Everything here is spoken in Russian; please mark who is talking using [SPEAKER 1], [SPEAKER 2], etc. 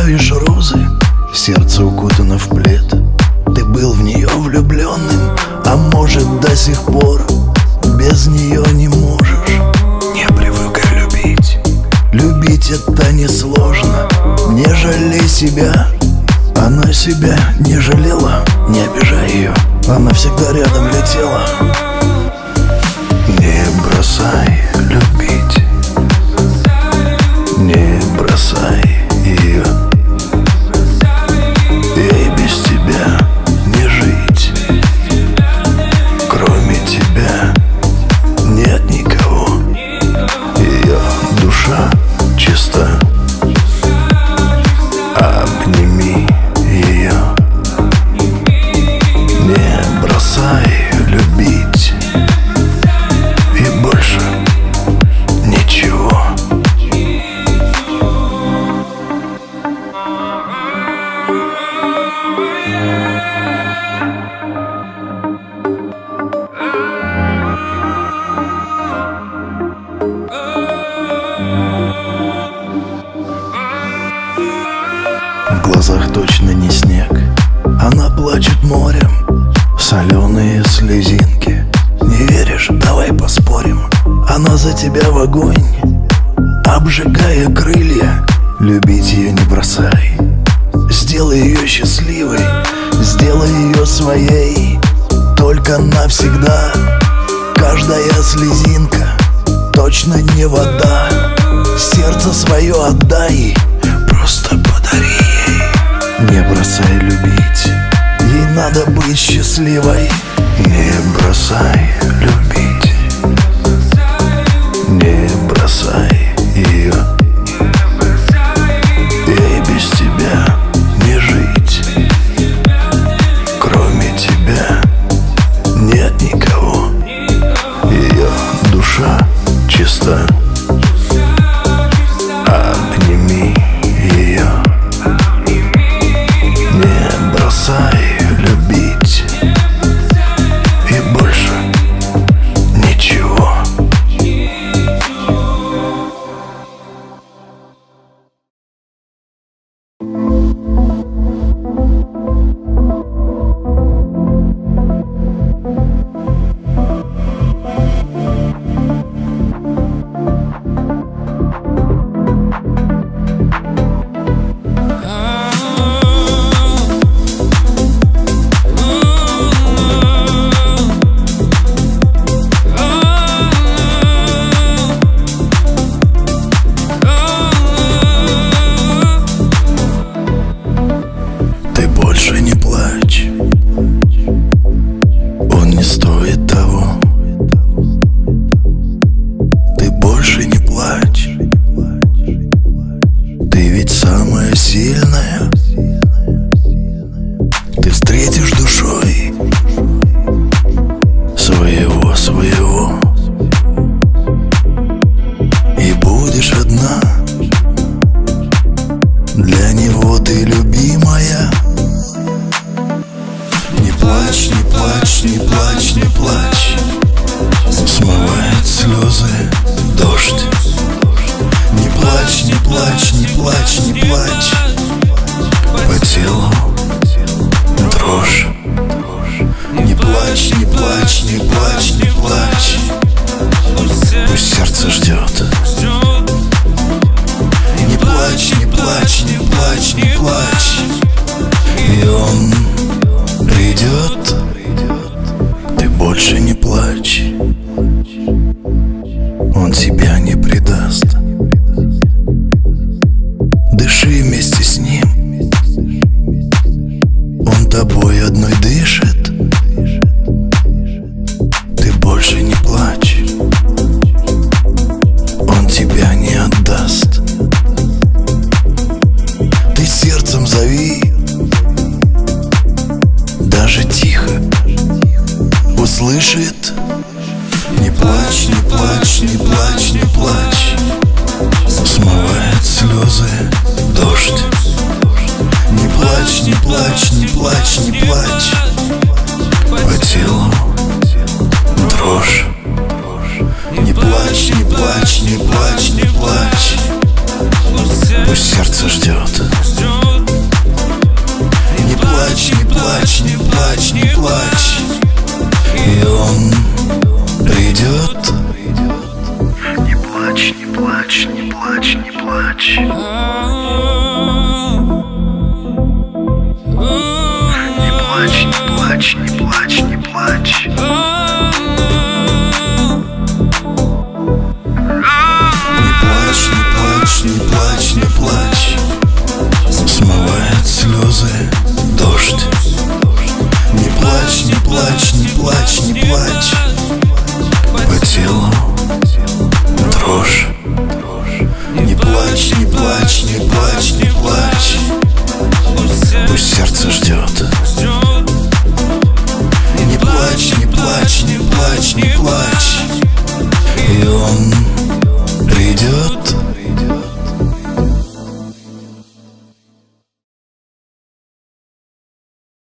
[SPEAKER 1] правишь розы, сердце укутано в плед. Ты был в нее влюбленным, а может до сих пор без нее не можешь. Не привыкай любить, любить это несложно. Не жалей себя, она себя не жалела. Не обижай ее, она всегда рядом летела. Не бросай любить, не бросай ее. Ей без тебя не жить, кроме тебя нет никого. Ее душа чиста, обними ее. Не бросай любить, и больше ничего. В глазах точно не снег, она плачет морем, соленые слезинки. Не веришь? Давай поспорим. Она за тебя в огонь, обжигая крылья. Любить ее не бросай, сделай ее счастливой, сделай ее своей, только навсегда. Каждая слезинка точно не вода. Сердце свое отдай, просто подари ей. Не бросай любить, ей надо быть счастливой. Не бросай любить, не бросай ее. Ей без тебя не жить, кроме тебя нет никого. Ее душа чиста, обними ее. Не бросай любить, и больше ничего. Сильная, ты встретишь душой своего, и будешь одна. Для него ты любимая. Не плачь, не плачь, не плачь, не плачь. Смывает слезы дождь. Не плачь, не плачь, не плачь, не плачь. По телу дрожь. Не плачь, не плачь, не плачь, не плачь. Пусть сердце ждет. Не плачь, не плачь, не плачь, не плачь. И он придет. Ты больше не плачь. Он тебя не предаст. Дыши вместе с ним. Он тобой одной дышит. Ты больше не плачь. Он тебя не отдаст. Ты сердцем зови, даже тихо услышит. Не плачь, не плачь, не плачь, не плачь. Смывает слезы дождь. Не плачь, не плачь, не плачь, не плачь. По телу дрожь. Не плачь, не плачь, не плачь, не плачь. Пусть сердце ждет. Не плачь, не плачь, не плачь, не плачь, и он придет. Не плачь, не плачь, не плачь, не плачь. Не плачь, не плачь, не плачь, не плачь. Не плачь, не плачь, не плачь, не плачь. Смывает слезы дождь. Не плачь, не плачь, не плачь, не плачь. По телу дрожь. Не плачь, не плачь, не плачь, не плачь. Пусть сердце ждет. Не плачь, не плачь, не плачь, не плачь.